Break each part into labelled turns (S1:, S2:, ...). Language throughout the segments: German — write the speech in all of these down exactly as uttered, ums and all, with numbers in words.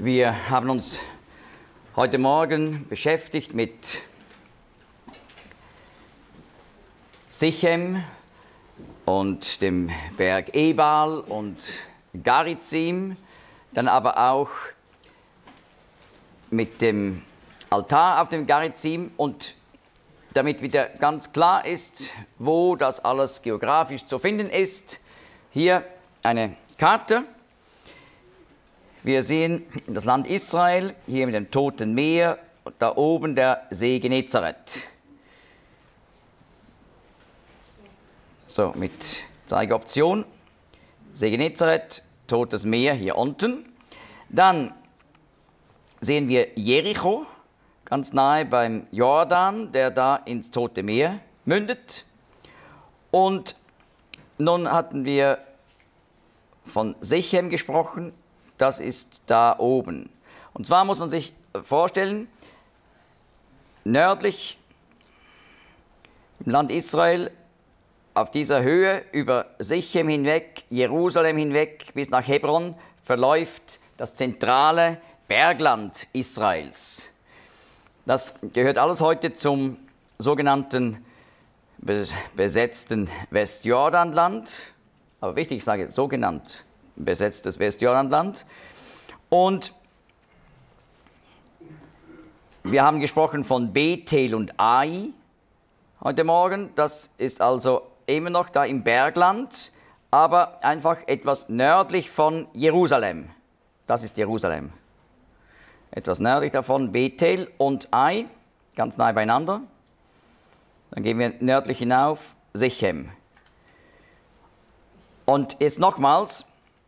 S1: Wir haben uns heute Morgen beschäftigt mit Sichem und dem Berg Ebal und Garizim, dann aber auch mit dem Altar auf dem Garizim, und damit wieder ganz klar ist, wo das alles geografisch zu finden ist, hier eine Karte. Wir sehen das Land Israel, hier mit dem Toten Meer, und da oben der See Genezareth. So, mit Zeigeoption. See Genezareth, Totes Meer hier unten. Dann sehen wir Jericho, ganz nahe beim Jordan, der da ins Tote Meer mündet. Und nun hatten wir von Sichem gesprochen, das ist da oben. Und zwar muss man sich vorstellen, nördlich im Land Israel, auf dieser Höhe über Sichem hinweg, Jerusalem hinweg bis nach Hebron, verläuft das zentrale Bergland Israels. Das gehört alles heute zum sogenannten besetzten Westjordanland. Aber wichtig, ich sage sogenannt besetztes Westjordanland. Und wir haben gesprochen von Bethel und Ai heute Morgen. Das ist also immer noch da im Bergland, aber einfach etwas nördlich von Jerusalem. Das ist Jerusalem. Etwas nördlich davon Bethel und Ai, ganz nahe beieinander. Dann gehen wir nördlich hinauf, Sichem. Und jetzt nochmals,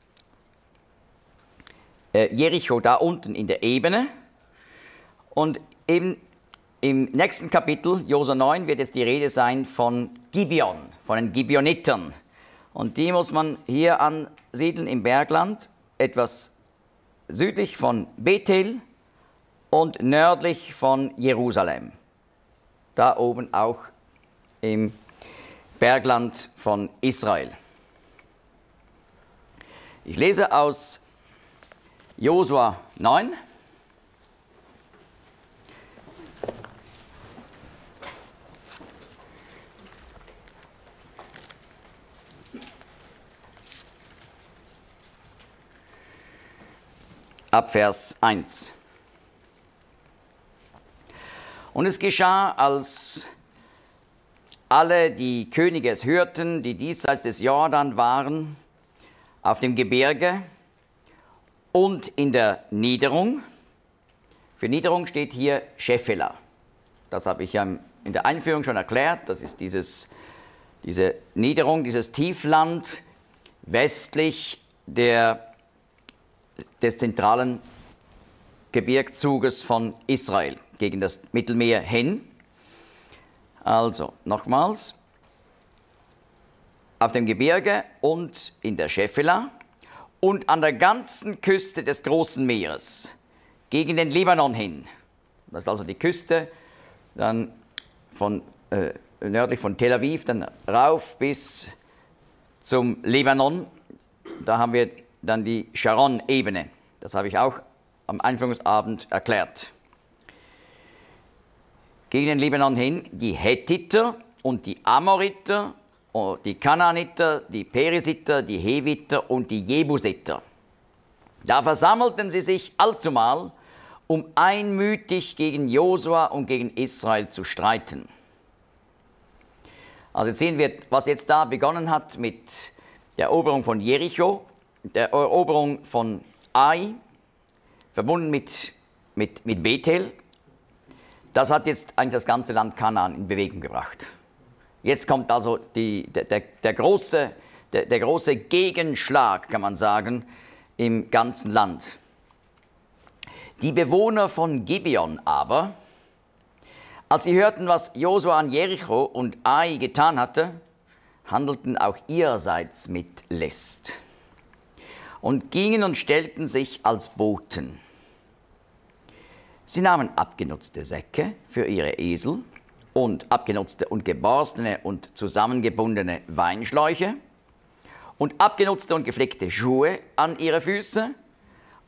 S1: äh, Jericho da unten in der Ebene. Und eben im nächsten Kapitel, Josua neun, wird jetzt die Rede sein von Gibeon, von den Gibeonitern. Und die muss man hier ansiedeln im Bergland, etwas südlich von Bethel und nördlich von Jerusalem. Da oben auch im Bergland von Israel. Ich lese aus Josua neun. Ab Vers eins. Und es geschah, als alle die Könige es hörten, die diesseits des Jordan waren, auf dem Gebirge und in der Niederung. Für Niederung steht hier Schefela. Das habe ich ja in der Einführung schon erklärt. Das ist dieses, diese Niederung, dieses Tiefland westlich der, des zentralen Gebirgszuges von Israel gegen das Mittelmeer hin. Also nochmals, auf dem Gebirge und in der Schefela und an der ganzen Küste des großen Meeres gegen den Libanon hin. Das ist also die Küste, dann von, äh, nördlich von Tel Aviv, dann rauf bis zum Libanon. Da haben wir dann die Sharon-Ebene. Das habe ich auch am Einführungsabend erklärt. Gegen den Libanon hin die Hethiter und die Amoriter, die Kanaaniter, die Perisiter, die Heviter und die Jebusiter. Da versammelten sie sich allzumal, um einmütig gegen Josua und gegen Israel zu streiten. Also jetzt sehen wir, was jetzt da begonnen hat mit der Eroberung von Jericho, der Eroberung von Ai, verbunden mit, mit, mit Bethel. Das hat jetzt eigentlich das ganze Land Kanaan in Bewegung gebracht. Jetzt kommt also die, der, der, der, große, der, der große Gegenschlag, kann man sagen, im ganzen Land. Die Bewohner von Gibeon aber, als sie hörten, was Josua an Jericho und Ai getan hatte, handelten auch ihrerseits mit List und gingen und stellten sich als Boten. Sie nahmen abgenutzte Säcke für ihre Esel und abgenutzte und geborstene und zusammengebundene Weinschläuche und abgenutzte und geflickte Schuhe an ihre Füße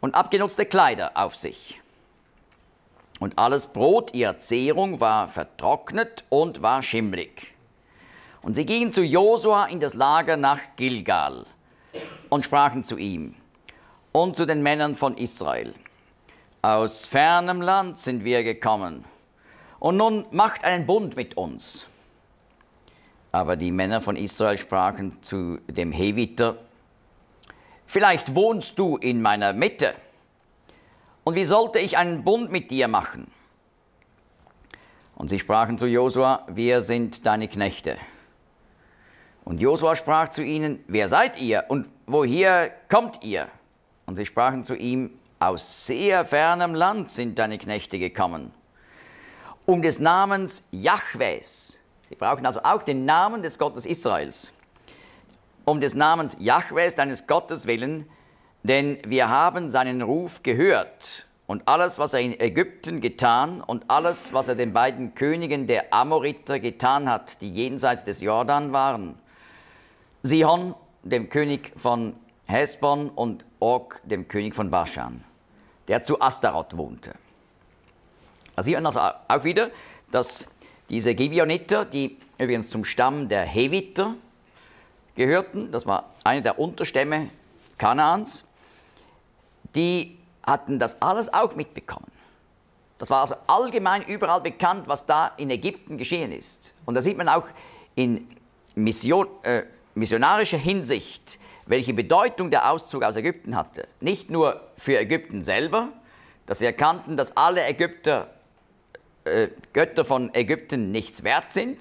S1: und abgenutzte Kleider auf sich. Und alles Brot ihrer Zehrung war vertrocknet und war schimmlig. Und sie gingen zu Josua in das Lager nach Gilgal und sprachen zu ihm und zu den Männern von Israel: Aus fernem Land sind wir gekommen, und nun macht einen Bund mit uns. Aber die Männer von Israel sprachen zu dem Heviter: Vielleicht wohnst du in meiner Mitte, und wie sollte ich einen Bund mit dir machen? Und sie sprachen zu Josua: Wir sind deine Knechte. Und Josua sprach zu ihnen: Wer seid ihr und woher kommt ihr? Und sie sprachen zu ihm: Aus sehr fernem Land sind deine Knechte gekommen, um des Namens Jahwes. Sie brauchen also auch den Namen des Gottes Israels. Um des Namens Jahwes, deines Gottes willen, denn wir haben seinen Ruf gehört und alles, was er in Ägypten getan und alles, was er den beiden Königen der Amoriter getan hat, die jenseits des Jordan waren, Sihon, dem König von Hesbon, und Og, dem König von Baschan, der zu Astaroth wohnte. Da sieht man also auch wieder, dass diese Gibeoniter, die übrigens zum Stamm der Heviter gehörten, das war eine der Unterstämme Kanaans, die hatten das alles auch mitbekommen. Das war also allgemein überall bekannt, was da in Ägypten geschehen ist. Und da sieht man auch in Mission, äh, missionarischer Hinsicht, welche Bedeutung der Auszug aus Ägypten hatte. Nicht nur für Ägypten selber, dass sie erkannten, dass alle Ägypter, äh, Götter von Ägypten nichts wert sind,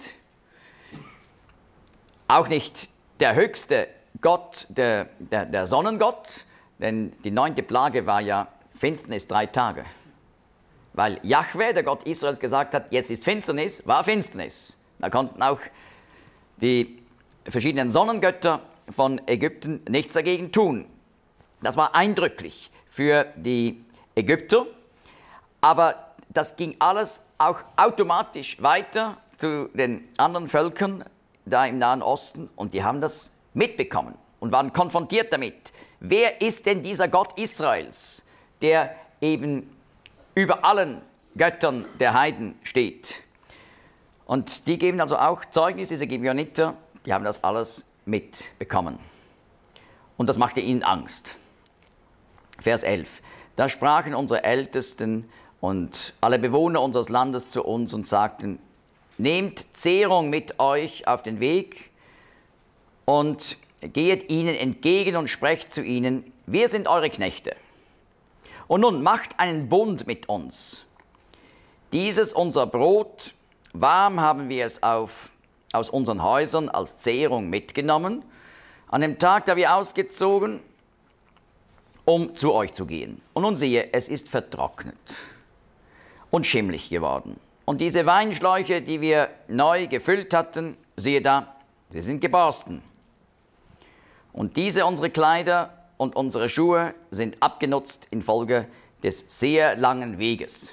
S1: auch nicht der höchste Gott, der, der, der Sonnengott, denn die neunte Plage war ja Finsternis drei Tage. Weil Jahwe, der Gott Israels, gesagt hat, jetzt ist Finsternis, war Finsternis. Da konnten auch die verschiedenen Sonnengötter von Ägypten nichts dagegen tun. Das war eindrücklich für die Ägypter, aber das ging alles auch automatisch weiter zu den anderen Völkern da im Nahen Osten, und die haben das mitbekommen und waren konfrontiert damit. Wer ist denn dieser Gott Israels, der eben über allen Göttern der Heiden steht? Und die geben also auch Zeugnis, diese Gibeoniter, die haben das alles mitbekommen. Und das machte ihnen Angst. Vers elf. Da sprachen unsere Ältesten und alle Bewohner unseres Landes zu uns und sagten: Nehmt Zehrung mit euch auf den Weg und gehet ihnen entgegen und sprecht zu ihnen: Wir sind eure Knechte. Und nun macht einen Bund mit uns. Dieses unser Brot, warm haben wir es auf, aus unseren Häusern als Zehrung mitgenommen, an dem Tag, da wir ausgezogen, um zu euch zu gehen. Und nun siehe, es ist vertrocknet und schimmlig geworden. Und diese Weinschläuche, die wir neu gefüllt hatten, siehe da, sie sind geborsten. Und diese unsere Kleider und unsere Schuhe sind abgenutzt infolge des sehr langen Weges.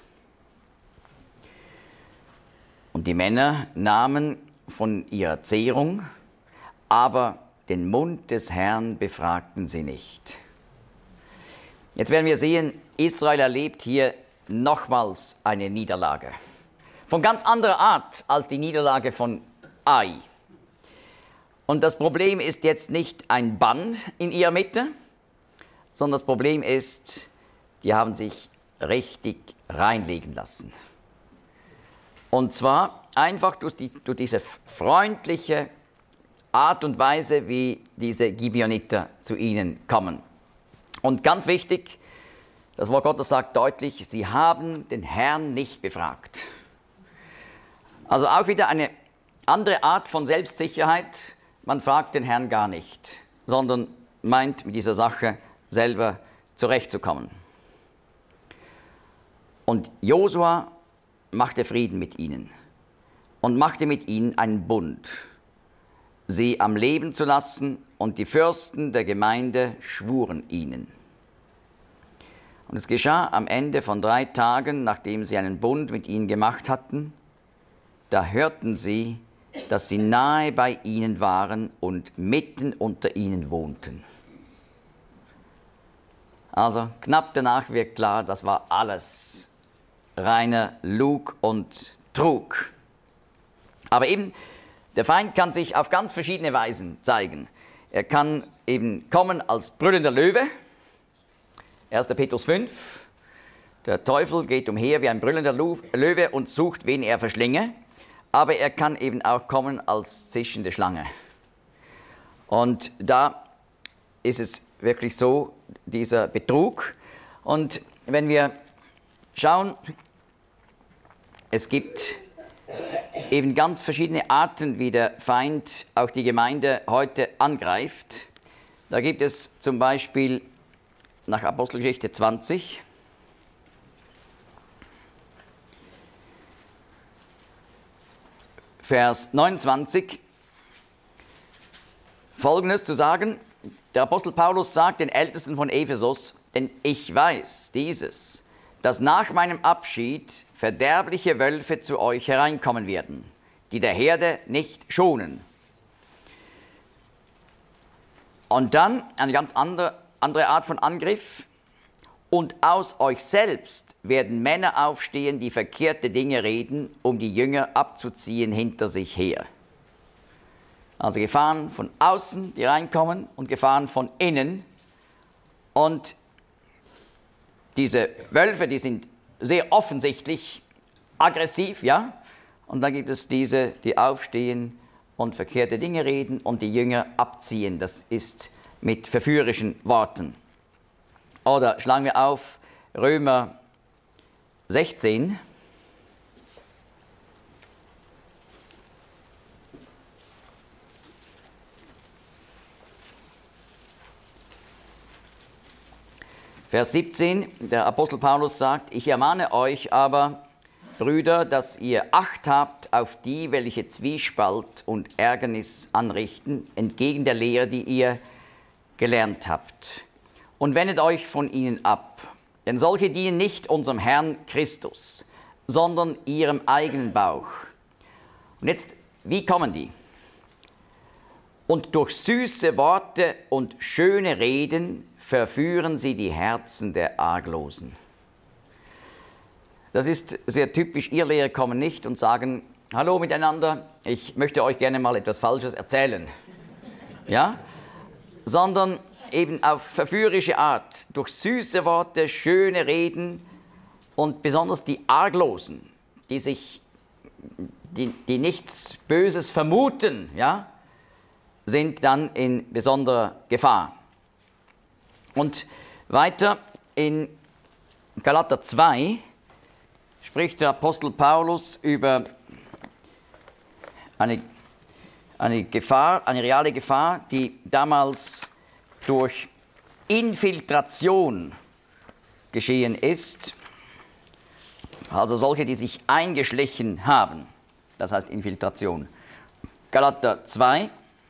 S1: Und die Männer nahmen von ihrer Zehrung, aber den Mund des Herrn befragten sie nicht. Jetzt werden wir sehen, Israel erlebt hier nochmals eine Niederlage. Von ganz anderer Art als die Niederlage von Ai. Und das Problem ist jetzt nicht ein Bann in ihrer Mitte, sondern das Problem ist, die haben sich richtig reinlegen lassen. Und zwar einfach durch, die, durch diese freundliche Art und Weise, wie diese Gibeoniter zu ihnen kommen. Und ganz wichtig, das Wort Gottes sagt deutlich, sie haben den Herrn nicht befragt. Also auch wieder eine andere Art von Selbstsicherheit. Man fragt den Herrn gar nicht, sondern meint, mit dieser Sache selber zurechtzukommen. Und Josua machte Frieden mit ihnen und machte mit ihnen einen Bund, sie am Leben zu lassen, und die Fürsten der Gemeinde schwuren ihnen. Und es geschah am Ende von drei Tagen, nachdem sie einen Bund mit ihnen gemacht hatten, da hörten sie, dass sie nahe bei ihnen waren und mitten unter ihnen wohnten. Also knapp danach wird klar, das war alles reiner Lug und Trug. Aber eben, der Feind kann sich auf ganz verschiedene Weisen zeigen. Er kann eben kommen als brüllender Löwe, erster Petrus fünf. Der Teufel geht umher wie ein brüllender Löwe und sucht, wen er verschlinge. Aber er kann eben auch kommen als zischende Schlange. Und da ist es wirklich so, dieser Betrug. Und wenn wir schauen, es gibt eben ganz verschiedene Arten, wie der Feind auch die Gemeinde heute angreift. Da gibt es zum Beispiel nach Apostelgeschichte zwanzig, Vers neunundzwanzig, Folgendes zu sagen: Der Apostel Paulus sagt den Ältesten von Ephesus: Denn ich weiß dieses, dass nach meinem Abschied verderbliche Wölfe zu euch hereinkommen werden, die der Herde nicht schonen. Und dann eine ganz andere, andere Art von Angriff. Und aus euch selbst werden Männer aufstehen, die verkehrte Dinge reden, um die Jünger abzuziehen hinter sich her. Also Gefahren von außen, die reinkommen, und Gefahren von innen. Und diese Wölfe, die sind sehr offensichtlich aggressiv, ja. Und dann gibt es diese, die aufstehen und verkehrte Dinge reden und die Jünger abziehen. Das ist mit verführerischen Worten. Oder schlagen wir auf Römer sechzehn. Vers siebzehn, der Apostel Paulus sagt: Ich ermahne euch aber, Brüder, dass ihr Acht habt auf die, welche Zwiespalt und Ärgernis anrichten, entgegen der Lehre, die ihr gelernt habt. Und wendet euch von ihnen ab. Denn solche dienen nicht unserem Herrn Christus, sondern ihrem eigenen Bauch. Und jetzt, wie kommen die? Und durch süße Worte und schöne Reden verführen sie die Herzen der Arglosen. Das ist sehr typisch. Irrlehrer kommen nicht und sagen: Hallo miteinander, ich möchte euch gerne mal etwas Falsches erzählen. Ja? Sondern eben auf verführerische Art, durch süße Worte, schöne Reden, und besonders die Arglosen, die sich, die, die nichts Böses vermuten, ja, sind dann in besonderer Gefahr. Und weiter in Galater zwei spricht der Apostel Paulus über eine, eine Gefahr, eine reale Gefahr, die damals durch Infiltration geschehen ist. Also solche, die sich eingeschlichen haben. Das heißt Infiltration. Galater zwei.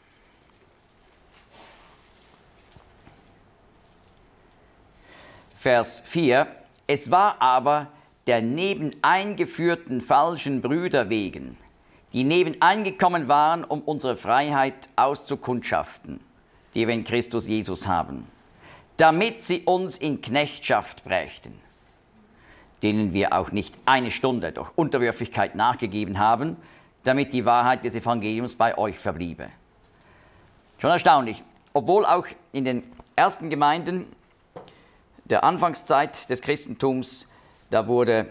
S1: Vers vier. Es war aber der nebeneingeführten falschen Brüder wegen, die nebeneingekommen waren, um unsere Freiheit auszukundschaften, die wir in Christus Jesus haben, damit sie uns in Knechtschaft brächten, denen wir auch nicht eine Stunde durch Unterwürfigkeit nachgegeben haben, damit die Wahrheit des Evangeliums bei euch verbliebe. Schon erstaunlich, obwohl auch in den ersten Gemeinden der Anfangszeit des Christentums, da wurde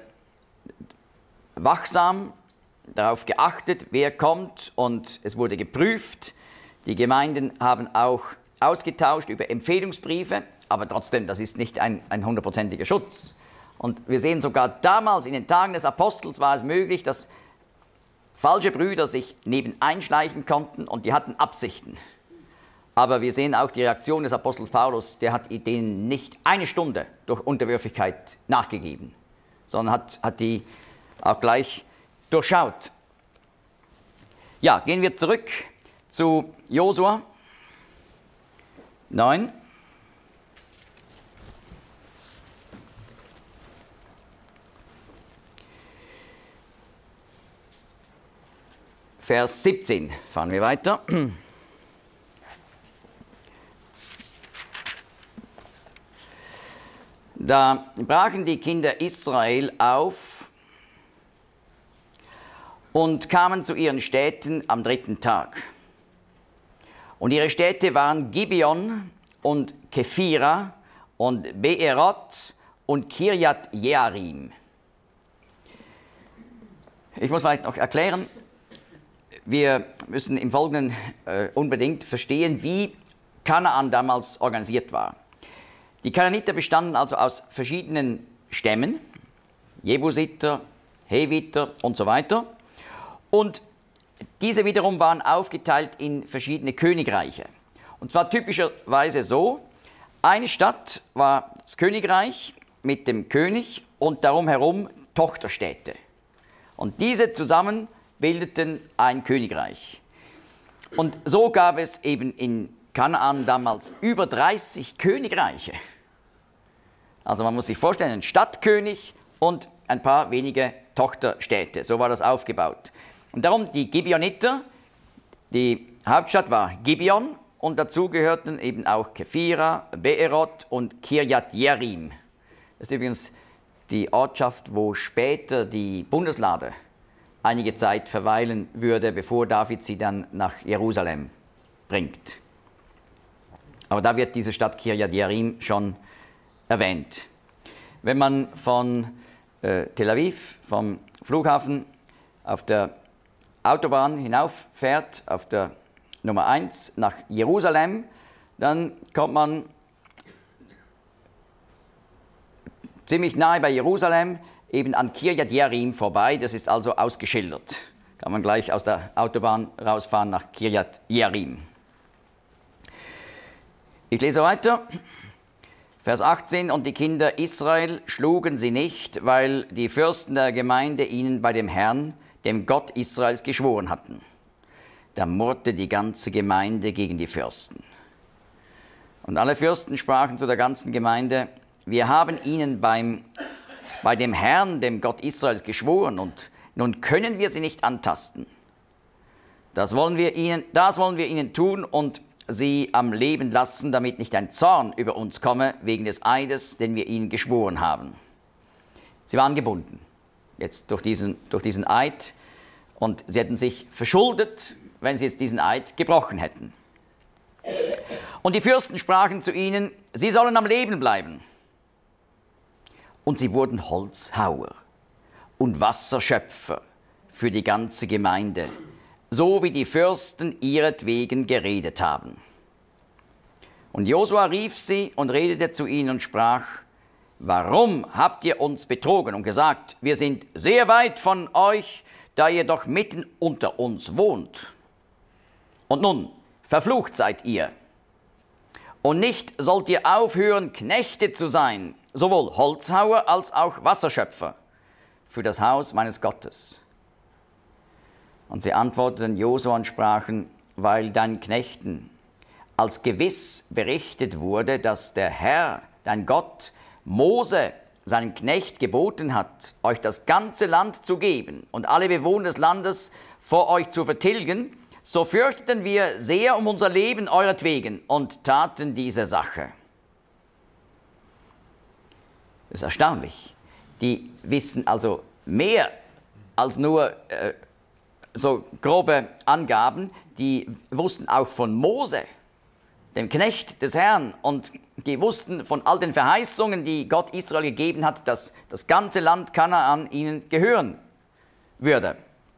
S1: wachsam darauf geachtet, wer kommt, und es wurde geprüft. Die Gemeinden haben auch ausgetauscht über Empfehlungsbriefe, aber trotzdem, das ist nicht ein, ein hundertprozentiger Schutz. Und wir sehen sogar damals in den Tagen des Apostels war es möglich, dass falsche Brüder sich nebeneinschleichen konnten und die hatten Absichten. Aber wir sehen auch die Reaktion des Apostels Paulus, der hat denen nicht eine Stunde durch Unterwürfigkeit nachgegeben, sondern hat, hat die auch gleich durchschaut. Ja, gehen wir zurück zu Josua neun. Vers siebzehn, fahren wir weiter. Da brachen die Kinder Israel auf und kamen zu ihren Städten am dritten Tag. Und ihre Städte waren Gibeon und Kephira und Beeroth und Kirjat Jearim. Ich muss vielleicht noch erklären, wir müssen im Folgenden äh, unbedingt verstehen, wie Kanaan damals organisiert war. Die Kanaaniter bestanden also aus verschiedenen Stämmen, Jebusiter, Heviter und so weiter. Und diese wiederum waren aufgeteilt in verschiedene Königreiche. Und zwar typischerweise so, eine Stadt war das Königreich mit dem König und darum herum Tochterstädte. Und diese zusammen bildeten ein Königreich. Und so gab es eben in Kanaan damals über dreißig Königreiche. Also man muss sich vorstellen, ein Stadtkönig und ein paar wenige Tochterstädte. So war das aufgebaut. Und darum die Gibeoniter, die Hauptstadt war Gibeon und dazu gehörten eben auch Kephira, Beeroth und Kirjat Jearim. Das ist übrigens die Ortschaft, wo später die Bundeslade einige Zeit verweilen würde, bevor David sie dann nach Jerusalem bringt. Aber da wird diese Stadt Kirjat Jearim schon erwähnt. Wenn man von äh, Tel Aviv, vom Flughafen, auf der Autobahn hinauffährt, auf der Nummer eins nach Jerusalem, dann kommt man ziemlich nahe bei Jerusalem eben an Kirjat Jearim vorbei. Das ist also ausgeschildert. Kann man gleich aus der Autobahn rausfahren nach Kirjat Jearim. Ich lese weiter. Vers achtzehn, und die Kinder Israel schlugen sie nicht, weil die Fürsten der Gemeinde ihnen bei dem Herrn, dem Gott Israels, geschworen hatten. Da murrte die ganze Gemeinde gegen die Fürsten. Und alle Fürsten sprachen zu der ganzen Gemeinde, wir haben ihnen beim, bei dem Herrn, dem Gott Israels, geschworen, und nun können wir sie nicht antasten. Das wollen wir ihnen, das wollen wir ihnen tun und sie am Leben lassen, damit nicht ein Zorn über uns komme, wegen des Eides, den wir ihnen geschworen haben. Sie waren gebunden, jetzt durch diesen, durch diesen Eid, und sie hätten sich verschuldet, wenn sie jetzt diesen Eid gebrochen hätten. Und die Fürsten sprachen zu ihnen, sie sollen am Leben bleiben. Und sie wurden Holzhauer und Wasserschöpfer für die ganze Gemeinde, so wie die Fürsten ihretwegen geredet haben. Und Josua rief sie und redete zu ihnen und sprach, warum habt ihr uns betrogen und gesagt, wir sind sehr weit von euch, da ihr doch mitten unter uns wohnt? Und nun, verflucht seid ihr. Und nicht sollt ihr aufhören, Knechte zu sein, sowohl Holzhauer als auch Wasserschöpfer, für das Haus meines Gottes. Und sie antworteten Josua und sprachen, weil deinen Knechten als gewiss berichtet wurde, dass der Herr, dein Gott, Mose, seinem Knecht, geboten hat, euch das ganze Land zu geben und alle Bewohner des Landes vor euch zu vertilgen, so fürchteten wir sehr um unser Leben euretwegen und taten diese Sache. Das ist erstaunlich. Die wissen also mehr als nur äh, so grobe Angaben. Die wussten auch von Mose, dem Knecht des Herrn, und die wussten von all den Verheißungen, die Gott Israel gegeben hat, dass das ganze Land Kanaan ihnen gehören würde.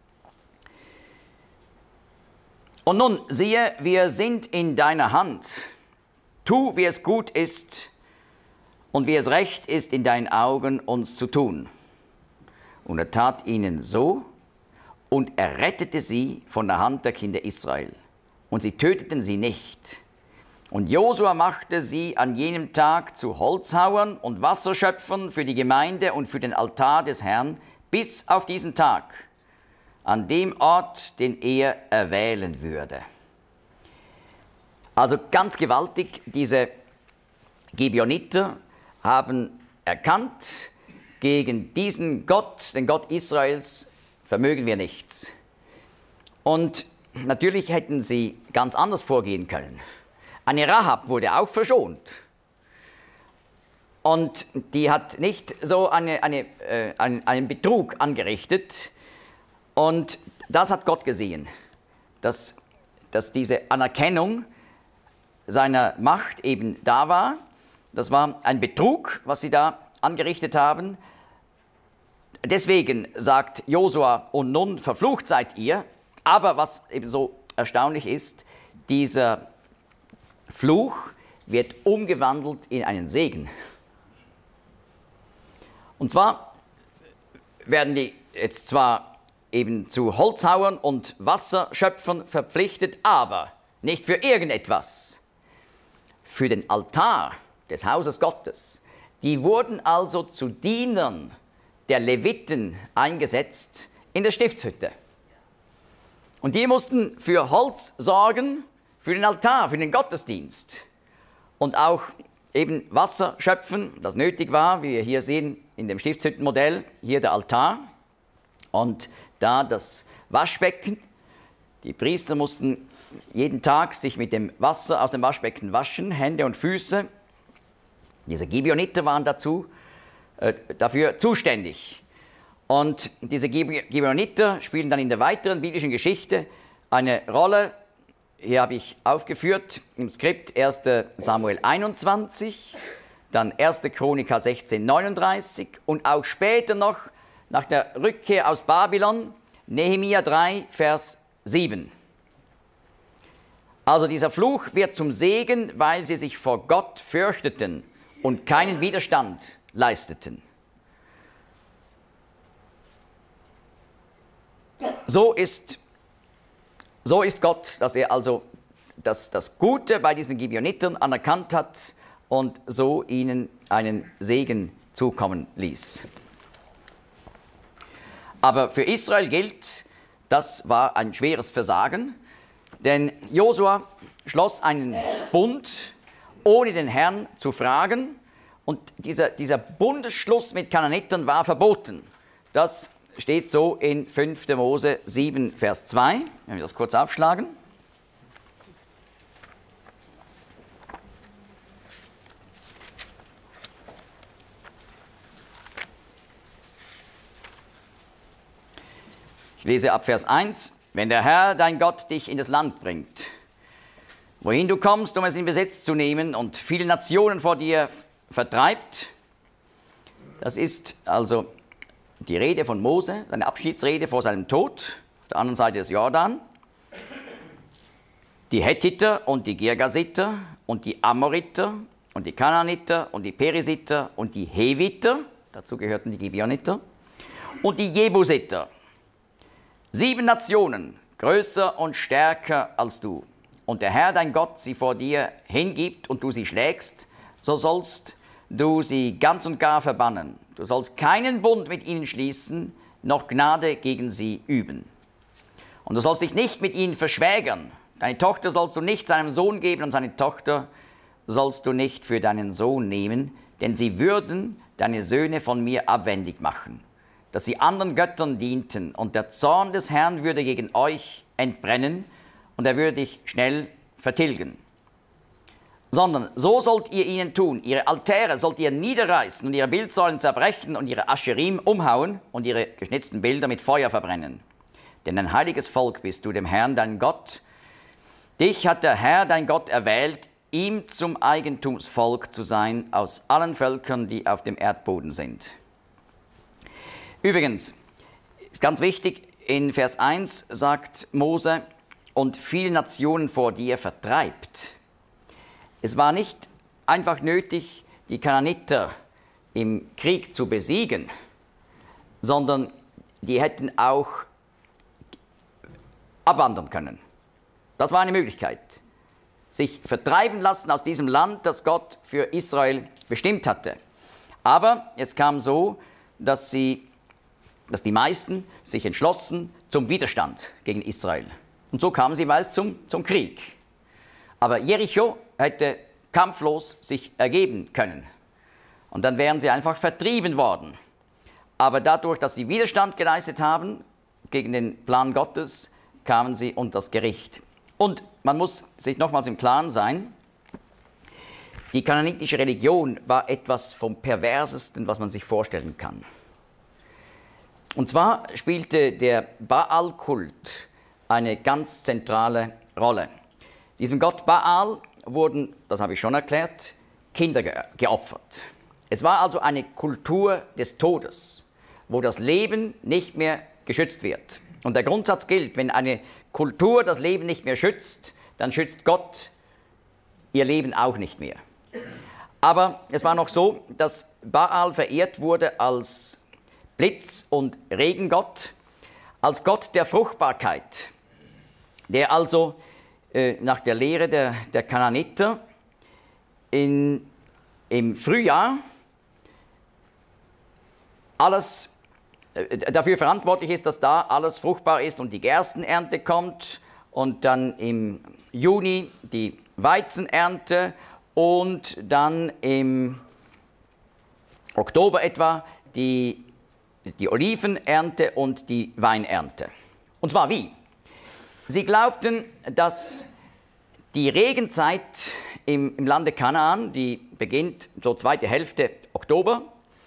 S1: Und nun, siehe, wir sind in deiner Hand. Tu, wie es gut ist und wie es recht ist in deinen Augen, uns zu tun. Und er tat ihnen so, und er rettete sie von der Hand der Kinder Israel. Und sie töteten sie nicht. Und Josua machte sie an jenem Tag zu Holzhauern und Wasserschöpfern für die Gemeinde und für den Altar des Herrn bis auf diesen Tag, an dem Ort, den er erwählen würde. Also ganz gewaltig, diese Gibeoniter haben erkannt, gegen diesen Gott, den Gott Israels, vermögen wir nichts. Und natürlich hätten sie ganz anders vorgehen können. Eine Rahab wurde auch verschont. Und die hat nicht so eine, eine, äh, einen, einen Betrug angerichtet. Und das hat Gott gesehen, dass, dass diese Anerkennung seiner Macht eben da war. Das war ein Betrug, was sie da angerichtet haben. Deswegen sagt Josua, und nun verflucht seid ihr. Aber was eben so erstaunlich ist, dieser Fluch wird umgewandelt in einen Segen. Und zwar werden die jetzt zwar eben zu Holzhauern und Wasserschöpfern verpflichtet, aber nicht für irgendetwas. Für den Altar des Hauses Gottes. Die wurden also zu Dienern der Leviten eingesetzt in der Stiftshütte. Und die mussten für Holz sorgen, für den Altar, für den Gottesdienst. Und auch eben Wasser schöpfen, das nötig war, wie wir hier sehen in dem Stiftshüttenmodell, hier der Altar und da das Waschbecken. Die Priester mussten jeden Tag sich mit dem Wasser aus dem Waschbecken waschen, Hände und Füße. Diese Gibeoniter waren dazu, äh, dafür zuständig. Und diese Gibeoniter spielen dann in der weiteren biblischen Geschichte eine Rolle. Hier habe ich aufgeführt im Skript erster Samuel einundzwanzig, dann erster Chroniker sechzehn neununddreißig und auch später noch nach der Rückkehr aus Babylon, Nehemia drei, Vers sieben. Also dieser Fluch wird zum Segen, weil sie sich vor Gott fürchteten und keinen Widerstand leisteten. So ist, so ist Gott, dass er also das, das Gute bei diesen Gibeonitern anerkannt hat und so ihnen einen Segen zukommen ließ. Aber für Israel gilt, das war ein schweres Versagen, denn Josua schloss einen Bund, ohne den Herrn zu fragen, und dieser, dieser Bundesschluss mit Kanaanitern war verboten. Das steht so in fünfter Mose sieben, Vers zwei. Wenn wir das kurz aufschlagen. Ich lese ab Vers eins. Wenn der Herr, dein Gott, dich in das Land bringt, wohin du kommst, um es in Besitz zu nehmen, und viele Nationen vor dir vertreibt, das ist also die Rede von Mose, seine Abschiedsrede vor seinem Tod, auf der anderen Seite des Jordan. Die Hethiter und die Girgasiter und die Amoriter und die Kanaaniter und die Perisiter und die Heviter, dazu gehörten die Gibeoniter, und die Jebusiter. Sieben Nationen, größer und stärker als du. Und der Herr, dein Gott, sie vor dir hingibt und du sie schlägst, so sollst du sie ganz und gar verbannen. Du sollst keinen Bund mit ihnen schließen, noch Gnade gegen sie üben. Und du sollst dich nicht mit ihnen verschwägern. Deine Tochter sollst du nicht seinem Sohn geben und seine Tochter sollst du nicht für deinen Sohn nehmen, denn sie würden deine Söhne von mir abwendig machen, dass sie anderen Göttern dienten, und der Zorn des Herrn würde gegen euch entbrennen und er würde dich schnell vertilgen. Sondern so sollt ihr ihnen tun, ihre Altäre sollt ihr niederreißen und ihre Bildsäulen zerbrechen und ihre Ascherim umhauen und ihre geschnitzten Bilder mit Feuer verbrennen. Denn ein heiliges Volk bist du dem Herrn, dein Gott. Dich hat der Herr, dein Gott, erwählt, ihm zum Eigentumsvolk zu sein aus allen Völkern, die auf dem Erdboden sind. Übrigens, ganz wichtig, in Vers eins sagt Mose, und viele Nationen vor dir vertreibt. Es war nicht einfach nötig, die Kanaaniter im Krieg zu besiegen, sondern die hätten auch abwandern können. Das war eine Möglichkeit. Sich vertreiben lassen aus diesem Land, das Gott für Israel bestimmt hatte. Aber es kam so, dass, sie, dass die meisten sich entschlossen zum Widerstand gegen Israel. Und so kamen sie meist zum, zum Krieg. Aber Jericho hätte kampflos sich ergeben können. Und dann wären sie einfach vertrieben worden. Aber dadurch, dass sie Widerstand geleistet haben gegen den Plan Gottes, kamen sie unter das Gericht. Und man muss sich nochmals im Klaren sein, Die kanaanitische Religion war etwas vom Perversesten, was man sich vorstellen kann. Und zwar spielte der Baal-Kult eine ganz zentrale Rolle. Diesem Gott Baal wurden, das habe ich schon erklärt, Kinder ge geopfert. Es war also eine Kultur des Todes, wo das Leben nicht mehr geschützt wird. Und der Grundsatz gilt, wenn eine Kultur das Leben nicht mehr schützt, dann schützt Gott ihr Leben auch nicht mehr. Aber es war noch so, dass Baal verehrt wurde als Blitz- und Regengott, als Gott der Fruchtbarkeit, der also äh, nach der Lehre der, der Kanaaniter in, im Frühjahr alles äh, dafür verantwortlich ist, dass da alles fruchtbar ist und die Gerstenernte kommt und dann im Juni die Weizenernte und dann im Oktober etwa die, die Olivenernte und die Weinernte. Und zwar wie? Sie glaubten, dass die Regenzeit im, im Lande Kanaan, die beginnt so zweite Hälfte Oktober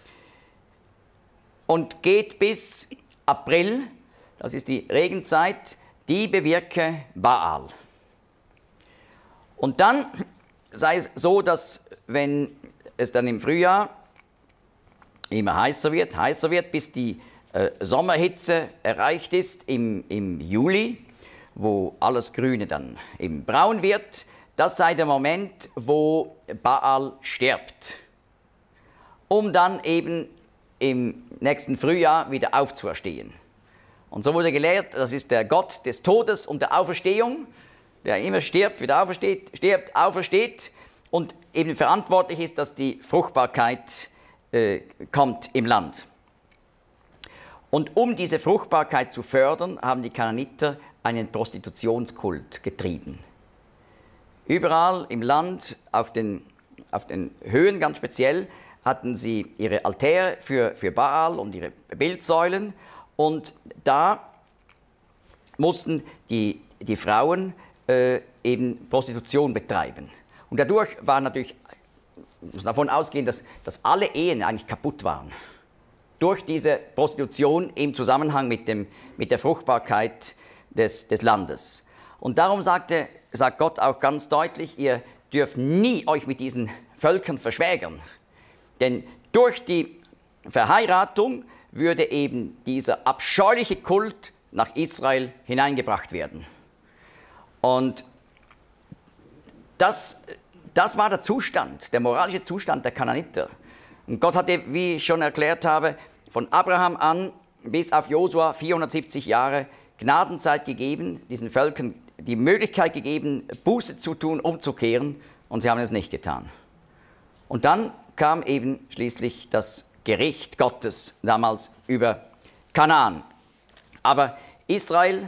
S1: und geht bis April, das ist die Regenzeit, die bewirke Baal. Und dann sei es so, dass wenn es dann im Frühjahr immer heißer wird, heißer wird, bis die äh, Sommerhitze erreicht ist im, im Juli, wo alles Grüne dann eben braun wird, das sei der Moment, wo Baal stirbt, um dann eben im nächsten Frühjahr wieder aufzuerstehen. Und so wurde gelehrt, das ist der Gott des Todes und der Auferstehung, der immer stirbt, wieder aufersteht, stirbt, aufersteht und eben verantwortlich ist, dass die Fruchtbarkeit äh, kommt im Land. Und um diese Fruchtbarkeit zu fördern, haben die Kanaaniter einen Prostitutionskult getrieben. Überall im Land, auf den, auf den Höhen ganz speziell, hatten sie ihre Altäre für, für Baal und ihre Bildsäulen und da mussten die, die Frauen äh, eben Prostitution betreiben. Und dadurch war natürlich, muss davon ausgehen, dass, dass alle Ehen eigentlich kaputt waren. Durch diese Prostitution im Zusammenhang mit, dem, mit der Fruchtbarkeit des, des Landes. Und darum sagte, sagt Gott auch ganz deutlich, ihr dürft nie euch mit diesen Völkern verschwägern. Denn durch die Verheiratung würde eben dieser abscheuliche Kult nach Israel hineingebracht werden. Und das, das war der Zustand, der moralische Zustand der Kanaaniter. Und Gott hatte, wie ich schon erklärt habe, von Abraham an bis auf Josua vierhundertsiebzig Jahre Gnadenzeit gegeben, diesen Völkern die Möglichkeit gegeben, Buße zu tun, umzukehren, und sie haben es nicht getan. Und dann kam eben schließlich das Gericht Gottes damals über Kanaan. Aber Israel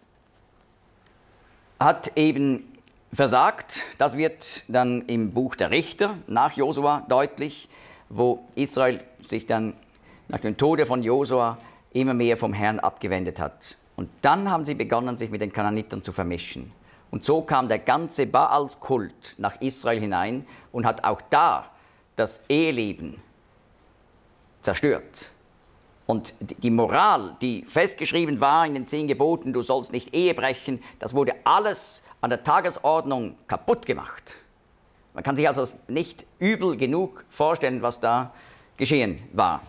S1: hat eben versagt. Das wird dann im Buch der Richter nach Josua deutlich, wo Israel sich dann nach dem Tode von Josua immer mehr vom Herrn abgewendet hat. Und dann haben sie begonnen, sich mit den Kanaanitern zu vermischen. Und so kam der ganze Baalskult nach Israel hinein und hat auch da das Eheleben zerstört. Und die Moral, die festgeschrieben war in den zehn Geboten, du sollst nicht Ehe brechen, das wurde alles an der Tagesordnung kaputt gemacht. Man kann sich also nicht übel genug vorstellen, was da geschehen war.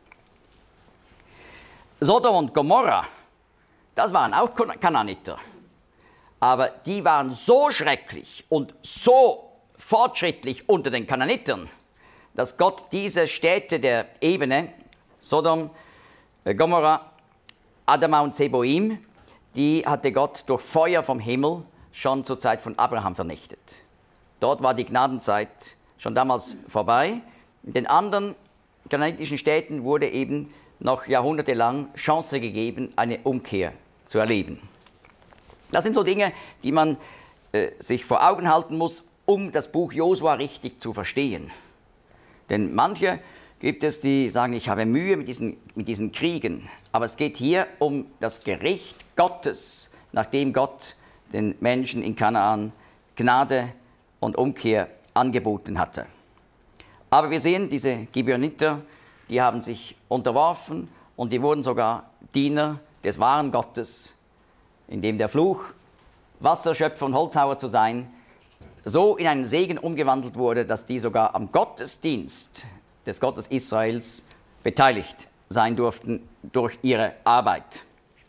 S1: Sodom und Gomorra, das waren auch Kanaaniter. Aber die waren so schrecklich und so fortschrittlich unter den Kanaanitern, dass Gott diese Städte der Ebene, Sodom, Gomorra, Adama und Zeboim, die hatte Gott durch Feuer vom Himmel schon zur Zeit von Abraham vernichtet. Dort war die Gnadenzeit schon damals vorbei. In den anderen kanaanitischen Städten wurde eben noch jahrhundertelang Chance gegeben, eine Umkehr zu erleben. Das sind so Dinge, die man äh, sich vor Augen halten muss, um das Buch Josua richtig zu verstehen. Denn manche gibt es, die sagen, ich habe Mühe mit diesen, mit diesen Kriegen. Aber es geht hier um das Gericht Gottes, nachdem Gott den Menschen in Kanaan Gnade und Umkehr angeboten hatte. Aber wir sehen, diese Gibeoniter, die haben sich unterworfen und die wurden sogar Diener des wahren Gottes, indem der Fluch, Wasserschöpfer und Holzhauer zu sein, so in einen Segen umgewandelt wurde, dass die sogar am Gottesdienst des Gottes Israels beteiligt sein durften durch ihre Arbeit.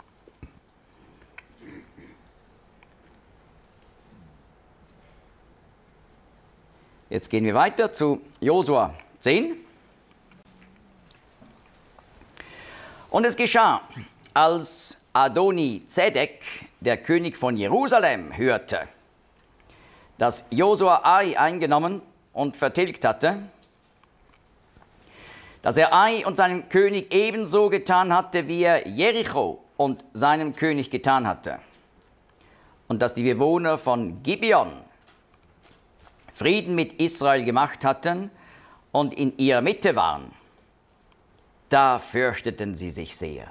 S1: Jetzt gehen wir weiter zu Josua zehn. Und es geschah, als Adoni-Zedek, der König von Jerusalem, hörte, dass Josua Ai eingenommen und vertilgt hatte, dass er Ai und seinem König ebenso getan hatte, wie er Jericho und seinem König getan hatte, und dass die Bewohner von Gibeon Frieden mit Israel gemacht hatten und in ihrer Mitte waren, da fürchteten sie sich sehr.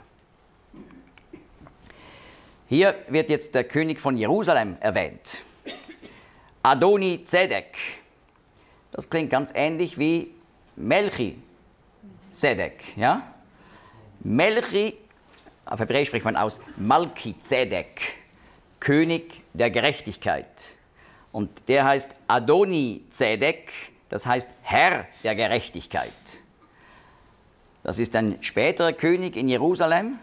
S1: Hier wird jetzt der König von Jerusalem erwähnt, Adoni-Zedek. Das klingt ganz ähnlich wie Melchi-Zedek. Ja? Melchi, auf Hebräisch spricht man aus Malki-Zedek, König der Gerechtigkeit. Und der heißt Adoni-Zedek, das heißt Herr der Gerechtigkeit. Das ist ein späterer König in Jerusalem.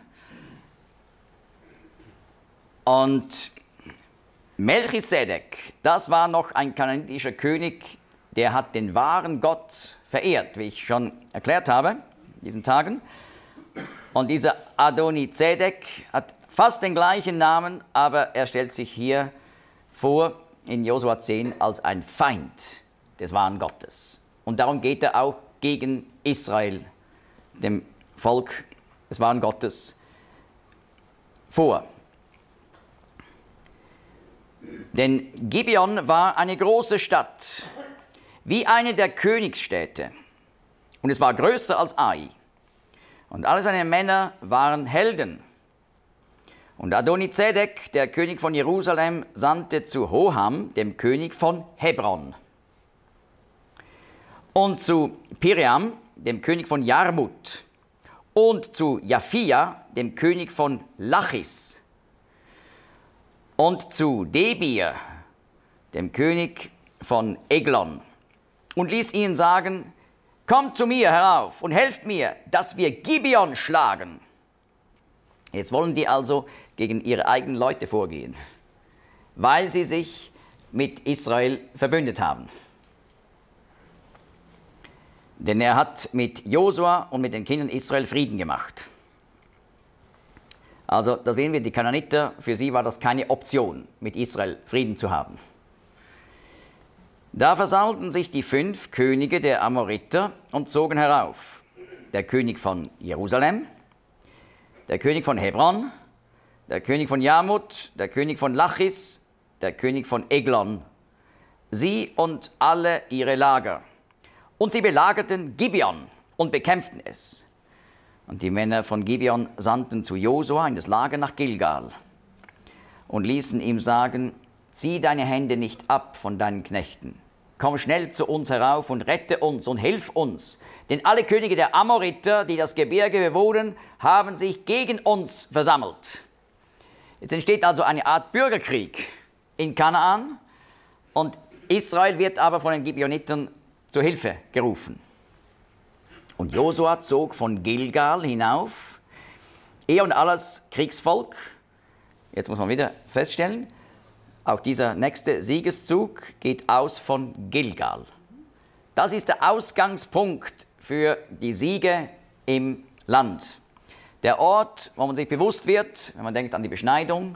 S1: Und Melchizedek, das war noch ein kananitischer König, der hat den wahren Gott verehrt, wie ich schon erklärt habe, in diesen Tagen. Und dieser Adoni-Zedek hat fast den gleichen Namen, aber er stellt sich hier vor, in Josua zehn, als ein Feind des wahren Gottes. Und darum geht er auch gegen Israel, dem Volk des wahren Gottes, vor. Denn Gibeon war eine große Stadt, wie eine der Königsstädte. Und es war größer als Ai. Und alle seine Männer waren Helden. Und Adoni-Zedek, der König von Jerusalem, sandte zu Hoham, dem König von Hebron, und zu Piream, dem König von Jarmut, und zu Japhia, dem König von Lachis, und zu Debir, dem König von Eglon, und ließ ihnen sagen, kommt zu mir herauf und helft mir, dass wir Gibeon schlagen. Jetzt wollen die also gegen ihre eigenen Leute vorgehen, weil sie sich mit Israel verbündet haben. Denn er hat mit Josua und mit den Kindern Israel Frieden gemacht. Also da sehen wir, die Kananiter, für sie war das keine Option, mit Israel Frieden zu haben. Da versammelten sich die fünf Könige der Amoriter und zogen herauf. Der König von Jerusalem, der König von Hebron, der König von Jarmut, der König von Lachis, der König von Eglon, sie und alle ihre Lager. Und sie belagerten Gibeon und bekämpften es. Und die Männer von Gibeon sandten zu Josua in das Lager nach Gilgal und ließen ihm sagen, zieh deine Hände nicht ab von deinen Knechten. Komm schnell zu uns herauf und rette uns und hilf uns. Denn alle Könige der Amoriter, die das Gebirge bewohnen, haben sich gegen uns versammelt. Jetzt entsteht also eine Art Bürgerkrieg in Kanaan und Israel wird aber von den Gibeonitern zur Hilfe gerufen. Und Josua zog von Gilgal hinauf, er und alles Kriegsvolk. Jetzt muss man wieder feststellen, auch dieser nächste Siegeszug geht aus von Gilgal. Das ist der Ausgangspunkt für die Siege im Land. Der Ort, wo man sich bewusst wird, wenn man denkt an die Beschneidung,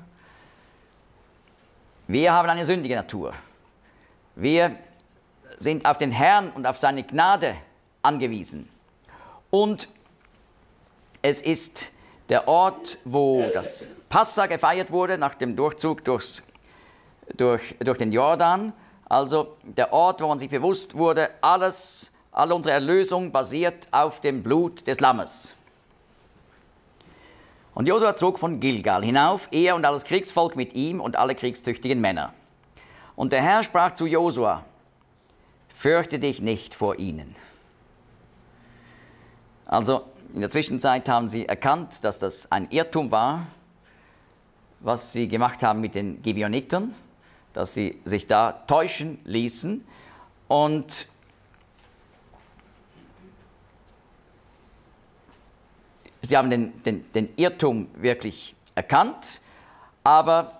S1: wir haben eine sündige Natur. Wir sind auf den Herrn und auf seine Gnade angewiesen. Und es ist der Ort, wo das Passa gefeiert wurde, nach dem Durchzug durchs, durch, durch den Jordan. Also der Ort, wo man sich bewusst wurde, alles, alle unsere Erlösung basiert auf dem Blut des Lammes. Und Josua zog von Gilgal hinauf, er und alles Kriegsvolk mit ihm und alle kriegstüchtigen Männer. Und der Herr sprach zu Josua, fürchte dich nicht vor ihnen. Also in der Zwischenzeit haben sie erkannt, dass das ein Irrtum war, was sie gemacht haben mit den Gibeonitern, dass sie sich da täuschen ließen und sie haben den, den, den Irrtum wirklich erkannt, aber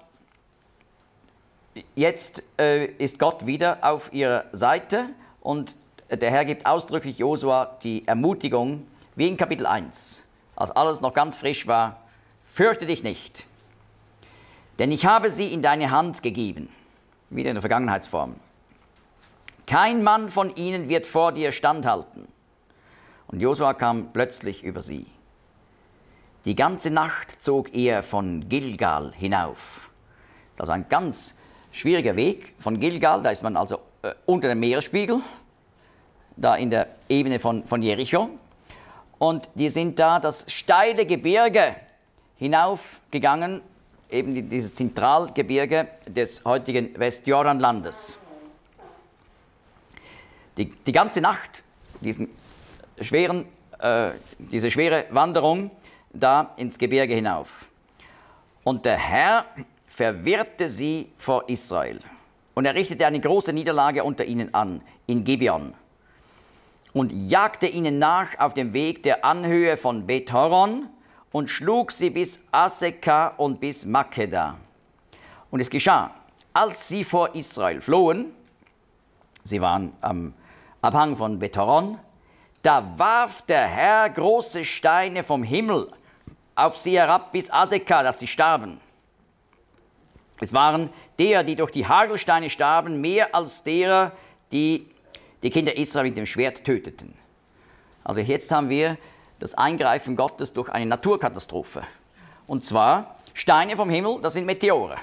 S1: jetzt äh, ist Gott wieder auf ihrer Seite und der Herr gibt ausdrücklich Josua die Ermutigung, wie in Kapitel eins, als alles noch ganz frisch war, fürchte dich nicht, denn ich habe sie in deine Hand gegeben, wieder in der Vergangenheitsform. Kein Mann von ihnen wird vor dir standhalten. Und Josua kam plötzlich über sie. Die ganze Nacht zog er von Gilgal hinauf. Das ist also ein ganz schwieriger Weg von Gilgal, da ist man also äh, unter dem Meeresspiegel, da in der Ebene von, von Jericho. Und die sind da das steile Gebirge hinaufgegangen, eben dieses Zentralgebirge des heutigen Westjordanlandes. Die, die ganze Nacht, diesen schweren, äh, diese schwere Wanderung da ins Gebirge hinauf. Und der Herr verwirrte sie vor Israel. Und er richtete eine große Niederlage unter ihnen an, in Gibeon. Und jagte ihnen nach auf dem Weg der Anhöhe von Bet-Horon und schlug sie bis Aseka und bis Makkeda. Und es geschah, als sie vor Israel flohen, sie waren am Abhang von Bet-Horon, da warf der Herr große Steine vom Himmel auf sie herab bis Aseka, dass sie starben. Es waren derer, die durch die Hagelsteine starben, mehr als derer, die die Kinder Israel mit dem Schwert töteten. Also jetzt haben wir das Eingreifen Gottes durch eine Naturkatastrophe. Und zwar Steine vom Himmel, das sind Meteore.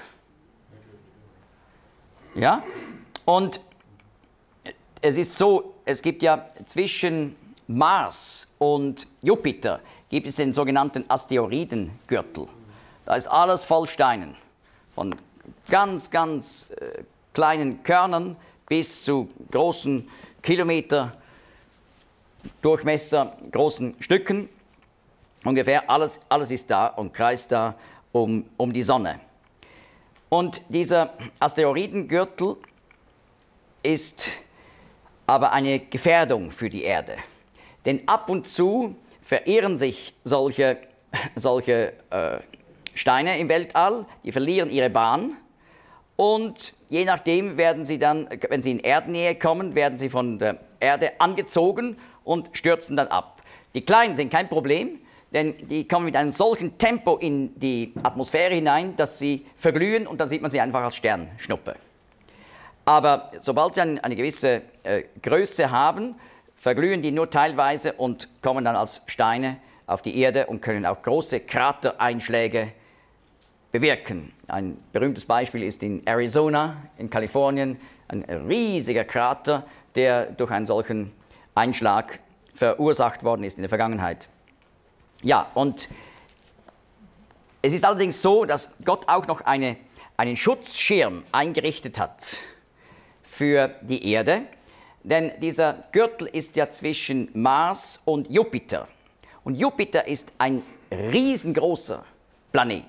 S1: Ja? Und es ist so, es gibt ja zwischen Mars und Jupiter gibt es den sogenannten Asteroidengürtel. Da ist alles voll Steinen. Von ganz, ganz äh, kleinen Körnern bis zu großen Kilometer Durchmesser, großen Stücken. Ungefähr alles, alles ist da und kreist da um, um die Sonne. Und dieser Asteroidengürtel ist aber eine Gefährdung für die Erde. Denn ab und zu verirren sich solche, solche äh, Steine im Weltall, die verlieren ihre Bahn und je nachdem werden sie dann, wenn sie in Erdnähe kommen, werden sie von der Erde angezogen und stürzen dann ab. Die Kleinen sind kein Problem, denn die kommen mit einem solchen Tempo in die Atmosphäre hinein, dass sie verglühen und dann sieht man sie einfach als Sternschnuppe. Aber sobald sie eine, eine gewisse äh, Größe haben, verglühen die nur teilweise und kommen dann als Steine auf die Erde und können auch große Kratereinschläge bewirken. Ein berühmtes Beispiel ist in Arizona, in Kalifornien, ein riesiger Krater, der durch einen solchen Einschlag verursacht worden ist in der Vergangenheit. Ja, und es ist allerdings so, dass Gott auch noch eine, einen Schutzschirm eingerichtet hat für die Erde, denn dieser Gürtel ist ja zwischen Mars und Jupiter. Und Jupiter ist ein riesengroßer Planet.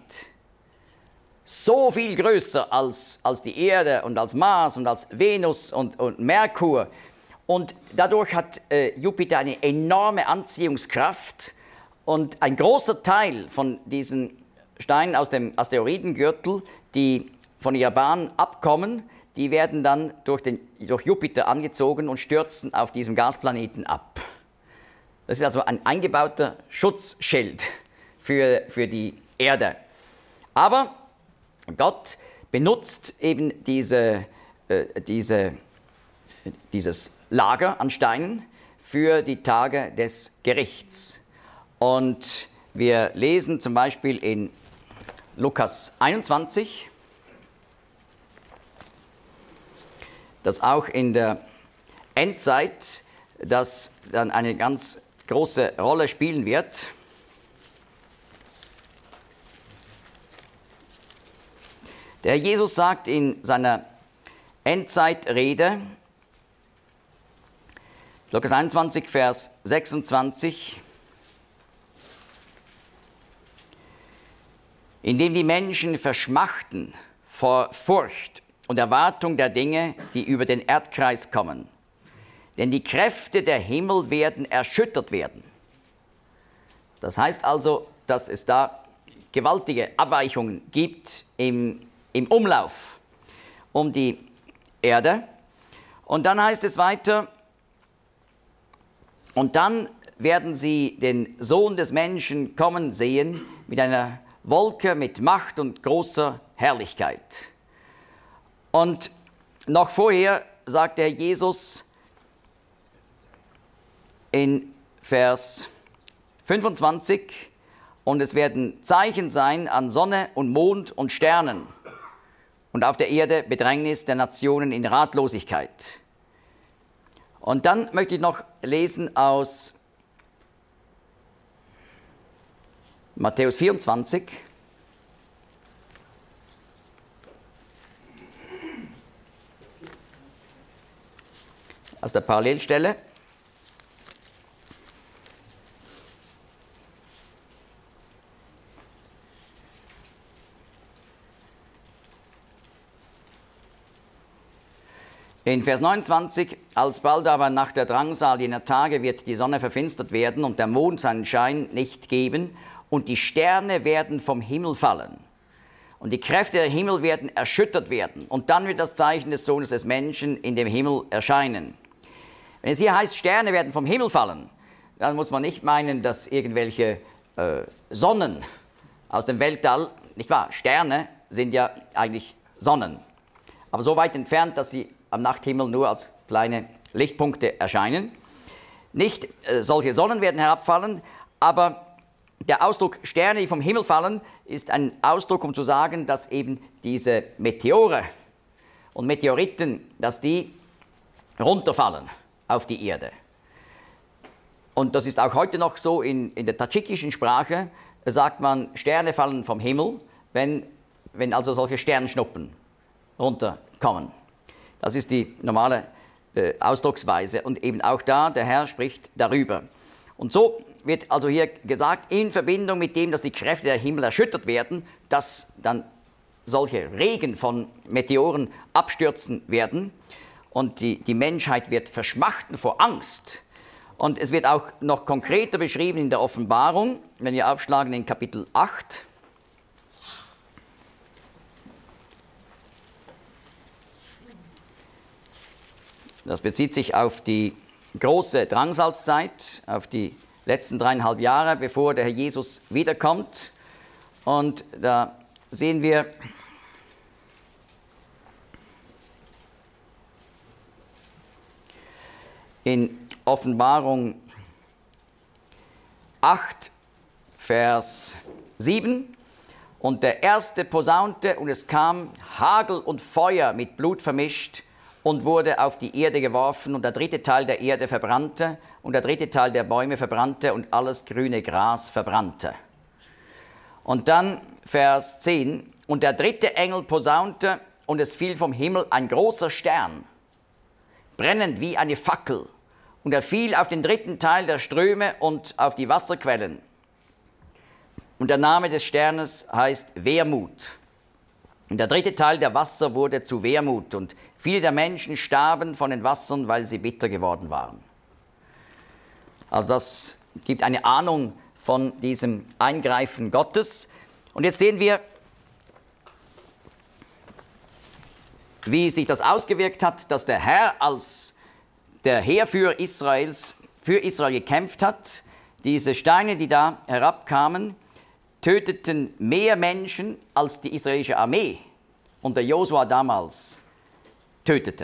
S1: So viel größer als, als die Erde und als Mars und als Venus und, und Merkur. Und dadurch hat äh, Jupiter eine enorme Anziehungskraft. Und ein großer Teil von diesen Steinen aus dem Asteroidengürtel, die von ihrer Bahn abkommen, die werden dann durch, den, durch Jupiter angezogen und stürzen auf diesem Gasplaneten ab. Das ist also ein eingebauter Schutzschild für, für die Erde. Aber Gott benutzt eben diese, äh, diese, dieses Lager an Steinen für die Tage des Gerichts. Und wir lesen zum Beispiel in Lukas einundzwanzig, dass auch in der Endzeit das dann eine ganz große Rolle spielen wird. Der Herr Jesus sagt in seiner Endzeitrede, Lukas einundzwanzig, Vers sechsundzwanzig. Indem die Menschen verschmachten vor Furcht und Erwartung der Dinge, die über den Erdkreis kommen. Denn die Kräfte der Himmel werden erschüttert werden. Das heißt also, dass es da gewaltige Abweichungen gibt im, im Umlauf um die Erde. Und dann heißt es weiter, und dann werden sie den Sohn des Menschen kommen sehen mit einer Wolke mit Macht und großer Herrlichkeit. Und noch vorher sagt der Jesus in Vers fünfundzwanzig, und es werden Zeichen sein an Sonne und Mond und Sternen und auf der Erde Bedrängnis der Nationen in Ratlosigkeit. Und dann möchte ich noch lesen aus Matthäus vierundzwanzig. Aus der Parallelstelle. In Vers neunundzwanzig, alsbald aber nach der Drangsal jener Tage wird die Sonne verfinstert werden und der Mond seinen Schein nicht geben und die Sterne werden vom Himmel fallen und die Kräfte der Himmel werden erschüttert werden und dann wird das Zeichen des Sohnes des Menschen in dem Himmel erscheinen. Wenn es hier heißt, Sterne werden vom Himmel fallen, dann muss man nicht meinen, dass irgendwelche äh, Sonnen aus dem Weltall, nicht wahr, Sterne sind ja eigentlich Sonnen, aber so weit entfernt, dass sie am Nachthimmel nur als kleine Lichtpunkte erscheinen. Nicht äh, solche Sonnen werden herabfallen, aber der Ausdruck Sterne, die vom Himmel fallen, ist ein Ausdruck, um zu sagen, dass eben diese Meteore und Meteoriten, dass die runterfallen auf die Erde. Und das ist auch heute noch so, in, in der tadschikischen Sprache sagt man, Sterne fallen vom Himmel, wenn, wenn also solche Sternschnuppen runterkommen. Das ist die normale äh, Ausdrucksweise und eben auch da, der Herr spricht darüber. Und so wird also hier gesagt, in Verbindung mit dem, dass die Kräfte der Himmel erschüttert werden, dass dann solche Regen von Meteoren abstürzen werden und die, die Menschheit wird verschmachten vor Angst. Und es wird auch noch konkreter beschrieben in der Offenbarung, wenn wir aufschlagen in Kapitel acht. Das bezieht sich auf die große Drangsalzzeit, auf die letzten dreieinhalb Jahre, bevor der Herr Jesus wiederkommt. Und da sehen wir in Offenbarung acht, Vers sieben, und der erste posaunte, und es kam Hagel und Feuer mit Blut vermischt, und wurde auf die Erde geworfen, und der dritte Teil der Erde verbrannte, und der dritte Teil der Bäume verbrannte, und alles grüne Gras verbrannte. Und dann Vers zehn, und der dritte Engel posaunte, und es fiel vom Himmel ein großer Stern, brennend wie eine Fackel, und er fiel auf den dritten Teil der Ströme und auf die Wasserquellen. Und der Name des Sternes heißt Wermut. Und der dritte Teil der Wasser wurde zu Wermut, und viele der Menschen starben von den Wassern, weil sie bitter geworden waren. Also das gibt eine Ahnung von diesem Eingreifen Gottes. Und jetzt sehen wir, wie sich das ausgewirkt hat, dass der Herr als der Heerführer Israels für Israel gekämpft hat. Diese Steine, die da herabkamen, töteten mehr Menschen als die israelische Armee und der Josua damals tötete.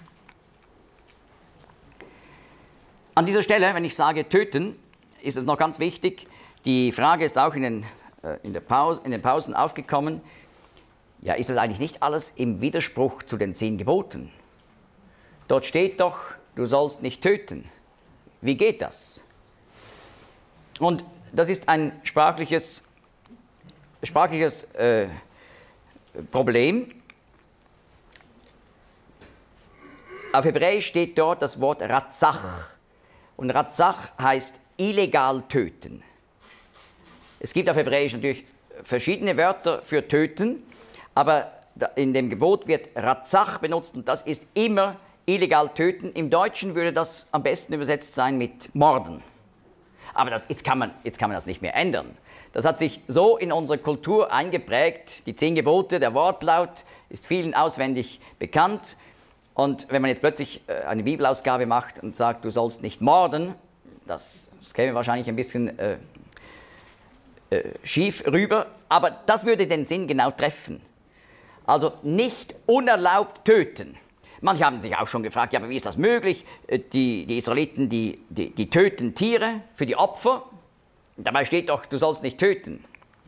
S1: An dieser Stelle, wenn ich sage töten, ist es noch ganz wichtig, die Frage ist auch in den, äh, in der Pause, in den Pausen aufgekommen, ja, ist das eigentlich nicht alles im Widerspruch zu den zehn Geboten? Dort steht doch, du sollst nicht töten. Wie geht das? Und das ist ein sprachliches sprachliches äh, Problem. Auf Hebräisch steht dort das Wort Ratzach. Und Ratzach heißt illegal töten. Es gibt auf Hebräisch natürlich verschiedene Wörter für töten, aber in dem Gebot wird Ratzach benutzt und das ist immer illegal töten. Im Deutschen würde das am besten übersetzt sein mit morden. Aber das, jetzt, kann man, jetzt kann man das nicht mehr ändern. Das hat sich so in unserer Kultur eingeprägt. Die zehn Gebote, der Wortlaut ist vielen auswendig bekannt. Und wenn man jetzt plötzlich eine Bibelausgabe macht und sagt, du sollst nicht morden, das, das käme wahrscheinlich ein bisschen äh, äh, schief rüber, aber das würde den Sinn genau treffen. Also nicht unerlaubt töten. Manche haben sich auch schon gefragt, ja, aber wie ist das möglich? Die, die Israeliten, die, die, die töten Tiere für die Opfer. Dabei steht doch, du sollst nicht töten.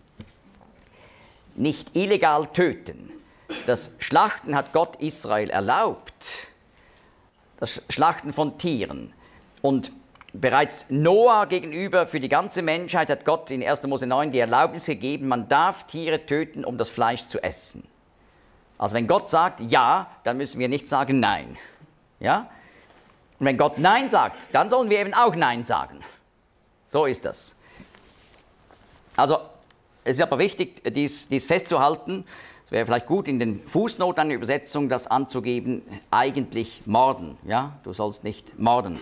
S1: Nicht illegal töten. Das Schlachten hat Gott Israel erlaubt. Das Schlachten von Tieren. Und bereits Noah gegenüber für die ganze Menschheit hat Gott in erster Mose neun die Erlaubnis gegeben, man darf Tiere töten, um das Fleisch zu essen. Also wenn Gott sagt ja, dann müssen wir nicht sagen nein. Ja? Und wenn Gott nein sagt, dann sollen wir eben auch nein sagen. So ist das. Also es ist aber wichtig, dies, dies festzuhalten. Es wäre vielleicht gut, in den Fußnoten einer Übersetzung das anzugeben, eigentlich morden. Ja? Du sollst nicht morden.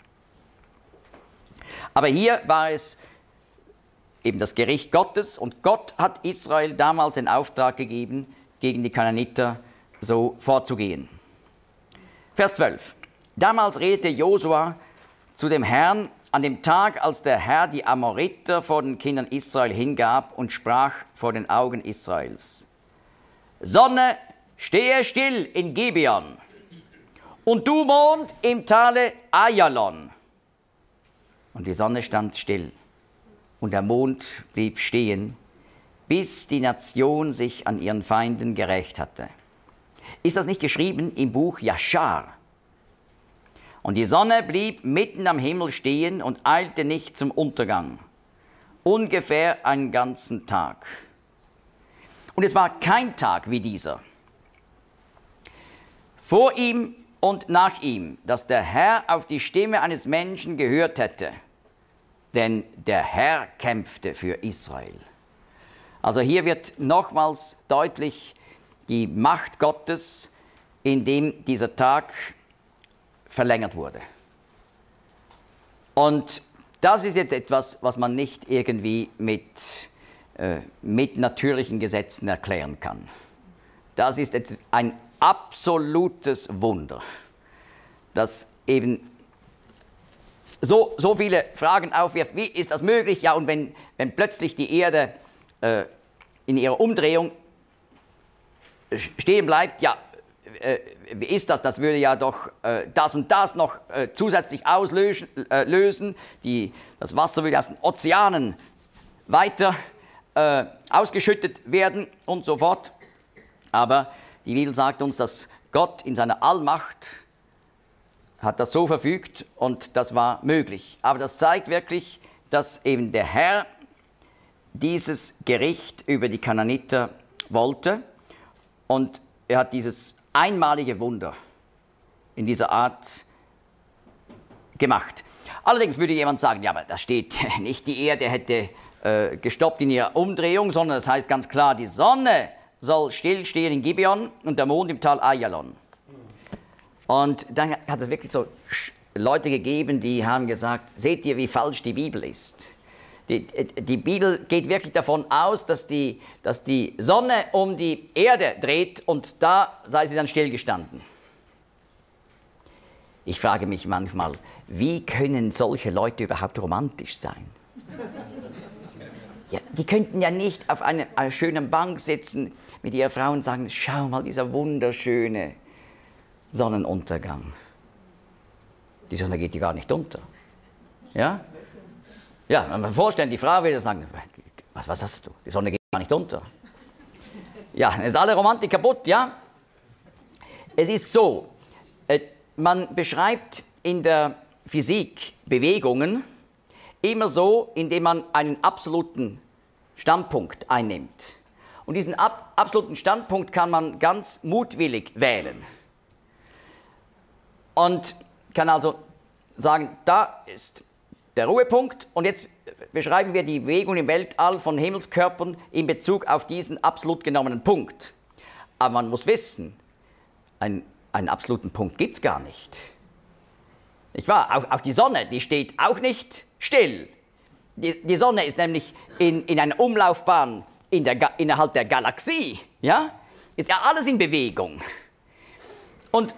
S1: Aber hier war es eben das Gericht Gottes und Gott hat Israel damals den Auftrag gegeben, gegen die Kanaaniter so vorzugehen. Vers zwölf. Damals redete Josua zu dem Herrn an dem Tag, als der Herr die Amoriter vor den Kindern Israel hingab und sprach vor den Augen Israels. Sonne, stehe still in Gibeon und du Mond im Tale Ajalon. Und die Sonne stand still und der Mond blieb stehen, bis die Nation sich an ihren Feinden gerächt hatte. Ist das nicht geschrieben im Buch Jaschar? Und die Sonne blieb mitten am Himmel stehen und eilte nicht zum Untergang. Ungefähr einen ganzen Tag. Und es war kein Tag wie dieser. Vor ihm und nach ihm, dass der Herr auf die Stimme eines Menschen gehört hätte. Denn der Herr kämpfte für Israel. Also hier wird nochmals deutlich die Macht Gottes, indem dieser Tag verlängert wurde. Und das ist jetzt etwas, was man nicht irgendwie mit, äh, mit natürlichen Gesetzen erklären kann. Das ist jetzt ein absolutes Wunder, das eben so, so viele Fragen aufwirft. Wie ist das möglich? Ja, und wenn, wenn plötzlich die Erde äh, in ihrer Umdrehung stehen bleibt, ja, äh, wie ist das? Das würde ja doch äh, das und das noch äh, zusätzlich auslösen. Äh, lösen. Die, das Wasser würde aus den Ozeanen weiter äh, ausgeschüttet werden und so fort. Aber die Bibel sagt uns, dass Gott in seiner Allmacht hat das so verfügt und das war möglich. Aber das zeigt wirklich, dass eben der Herr dieses Gericht über die Kanaaniter wollte und er hat dieses einmalige Wunder in dieser Art gemacht. Allerdings würde jemand sagen, ja, aber da steht nicht, die Erde hätte äh, gestoppt in ihrer Umdrehung, sondern das heißt ganz klar, die Sonne soll stillstehen in Gibeon und der Mond im Tal Ajalon. Und dann hat es wirklich so Leute gegeben, die haben gesagt, seht ihr, wie falsch die Bibel ist. Die, die Bibel geht wirklich davon aus, dass die, dass die Sonne um die Erde dreht und da sei sie dann stillgestanden. Ich frage mich manchmal, wie können solche Leute überhaupt romantisch sein? Ja, die könnten ja nicht auf einer, einer schönen Bank sitzen mit ihrer Frau und sagen, schau mal, dieser wunderschöne Sonnenuntergang. Die Sonne geht ja gar nicht unter. Ja? Ja, man muss sich vorstellen, die Frau würde sagen, was, was hast du? Die Sonne geht gar nicht unter. Ja, dann ist alle Romantik kaputt, ja? Es ist so, äh, man beschreibt in der Physik Bewegungen immer so, indem man einen absoluten Standpunkt einnimmt. Und diesen ab, absoluten Standpunkt kann man ganz mutwillig wählen. Und kann also sagen, da ist der Ruhepunkt und jetzt beschreiben wir die Bewegung im Weltall von Himmelskörpern in Bezug auf diesen absolut genommenen Punkt. Aber man muss wissen, einen, einen absoluten Punkt gibt es gar nicht. Nicht wahr? Auch, auch die Sonne, die steht auch nicht still. Die, die Sonne ist nämlich in, in einer Umlaufbahn in der, innerhalb der Galaxie. Ja? Ist ja alles in Bewegung. Und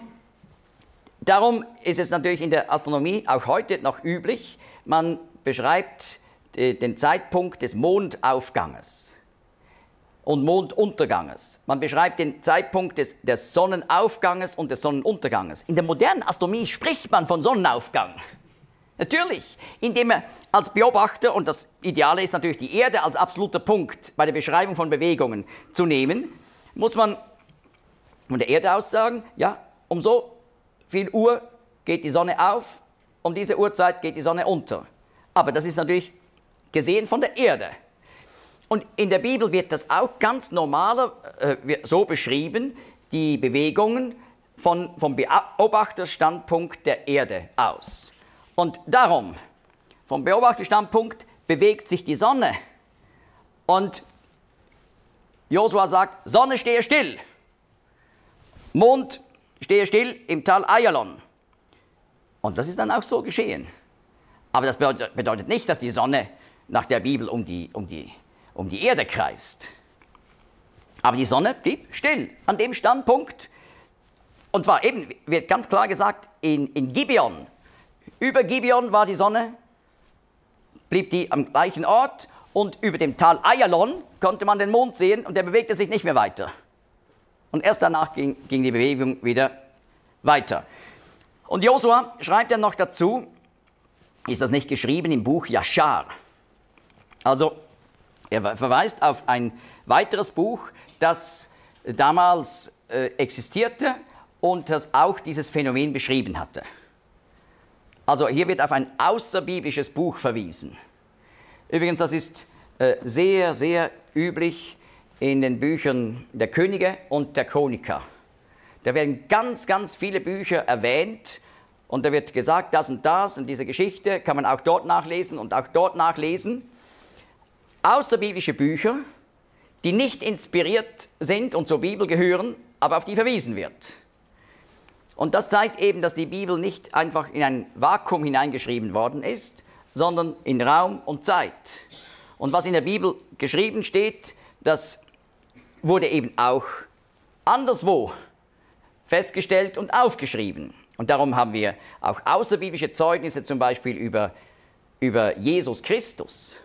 S1: darum ist es natürlich in der Astronomie auch heute noch üblich, man beschreibt den Zeitpunkt des Mondaufganges und Mondunterganges. Man beschreibt den Zeitpunkt des, des Sonnenaufganges und des Sonnenunterganges. In der modernen Astronomie spricht man von Sonnenaufgang. Natürlich, indem er als Beobachter, und das Ideale ist natürlich die Erde als absoluter Punkt bei der Beschreibung von Bewegungen zu nehmen, muss man von der Erde aus sagen, ja, um so viel Uhr geht die Sonne auf, um diese Uhrzeit geht die Sonne unter. Aber das ist natürlich gesehen von der Erde. Und in der Bibel wird das auch ganz normal äh, so beschrieben, die Bewegungen von, vom Beobachterstandpunkt der Erde aus. Und darum, vom Beobachterstandpunkt bewegt sich die Sonne. Und Josua sagt, Sonne stehe still, Mond stehe still im Tal Ayalon. Und das ist dann auch so geschehen. Aber das bedeutet nicht, dass die Sonne nach der Bibel um die, um die, um die Erde kreist. Aber die Sonne blieb still an dem Standpunkt. Und zwar eben, wird ganz klar gesagt, in, in Gibeon. Über Gibeon war die Sonne, blieb die am gleichen Ort. Und über dem Tal Ayalon konnte man den Mond sehen und der bewegte sich nicht mehr weiter. Und erst danach ging, ging die Bewegung wieder weiter. Und Josua schreibt dann noch dazu, ist das nicht geschrieben im Buch Jaschar. Also er verweist auf ein weiteres Buch, das damals äh, existierte und das auch dieses Phänomen beschrieben hatte. Also hier wird auf ein außerbiblisches Buch verwiesen. Übrigens, das ist äh, sehr, sehr üblich in den Büchern der Könige und der Chroniker. Da werden ganz, ganz viele Bücher erwähnt und da wird gesagt, das und das und diese Geschichte kann man auch dort nachlesen und auch dort nachlesen. Außerbiblische Bücher, die nicht inspiriert sind und zur Bibel gehören, aber auf die verwiesen wird. Und das zeigt eben, dass die Bibel nicht einfach in ein Vakuum hineingeschrieben worden ist, sondern in Raum und Zeit. Und was in der Bibel geschrieben steht, das wurde eben auch anderswo festgestellt und aufgeschrieben. Und darum haben wir auch außerbiblische Zeugnisse, zum Beispiel über, über Jesus Christus.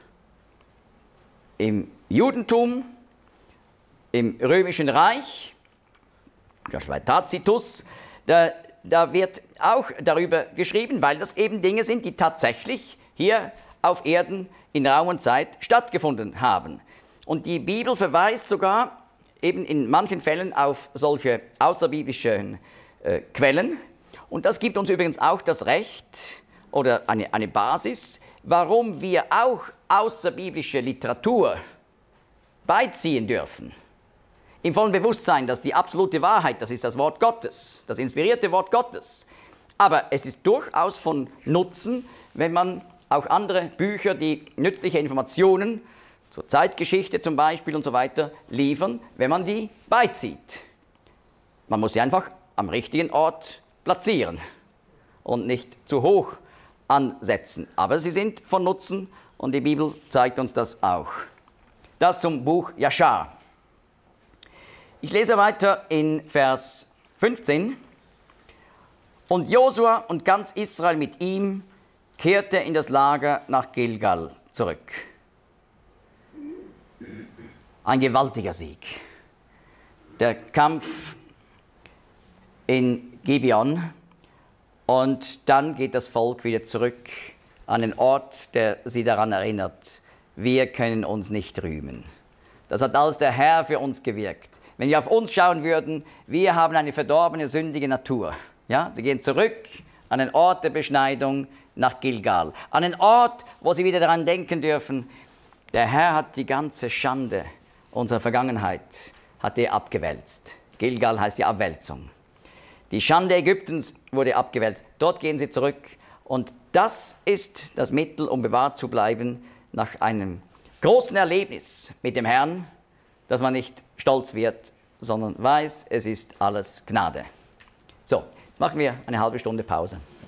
S1: Im Judentum, im Römischen Reich, zum Beispiel bei Tacitus, da, da wird auch darüber geschrieben, weil das eben Dinge sind, die tatsächlich hier auf Erden in Raum und Zeit stattgefunden haben. Und die Bibel verweist sogar eben in manchen Fällen auf solche außerbiblische äh, Quellen. Und das gibt uns übrigens auch das Recht oder eine, eine Basis, warum wir auch außerbiblische Literatur beiziehen dürfen. Im vollen Bewusstsein, dass die absolute Wahrheit, das ist das Wort Gottes, das inspirierte Wort Gottes. Aber es ist durchaus von Nutzen, wenn man auch andere Bücher, die nützliche Informationen zur Zeitgeschichte zum Beispiel und so weiter liefern, wenn man die beizieht. Man muss sie einfach am richtigen Ort platzieren und nicht zu hoch ansetzen. Aber sie sind von Nutzen und die Bibel zeigt uns das auch. Das zum Buch Jaschar. Ich lese weiter in Vers fünfzehn. Und Josua und ganz Israel mit ihm kehrte in das Lager nach Gilgal zurück. Ein gewaltiger Sieg. Der Kampf in Gibeon und dann geht das Volk wieder zurück an den Ort, der sie daran erinnert, wir können uns nicht rühmen. Das hat alles der Herr für uns gewirkt. Wenn wir auf uns schauen würden, wir haben eine verdorbene, sündige Natur. Ja? Sie gehen zurück an den Ort der Beschneidung nach Gilgal. An den Ort, wo sie wieder daran denken dürfen, der Herr hat die ganze Schande unserer Vergangenheit hat er abgewälzt. Gilgal heißt die Abwälzung. Die Schande Ägyptens wurde abgewälzt. Dort gehen sie zurück Und das ist das Mittel, um bewahrt zu bleiben nach einem großen Erlebnis mit dem Herrn, dass man nicht stolz wird, sondern weiß, es ist alles Gnade. So, jetzt machen wir eine halbe Stunde Pause.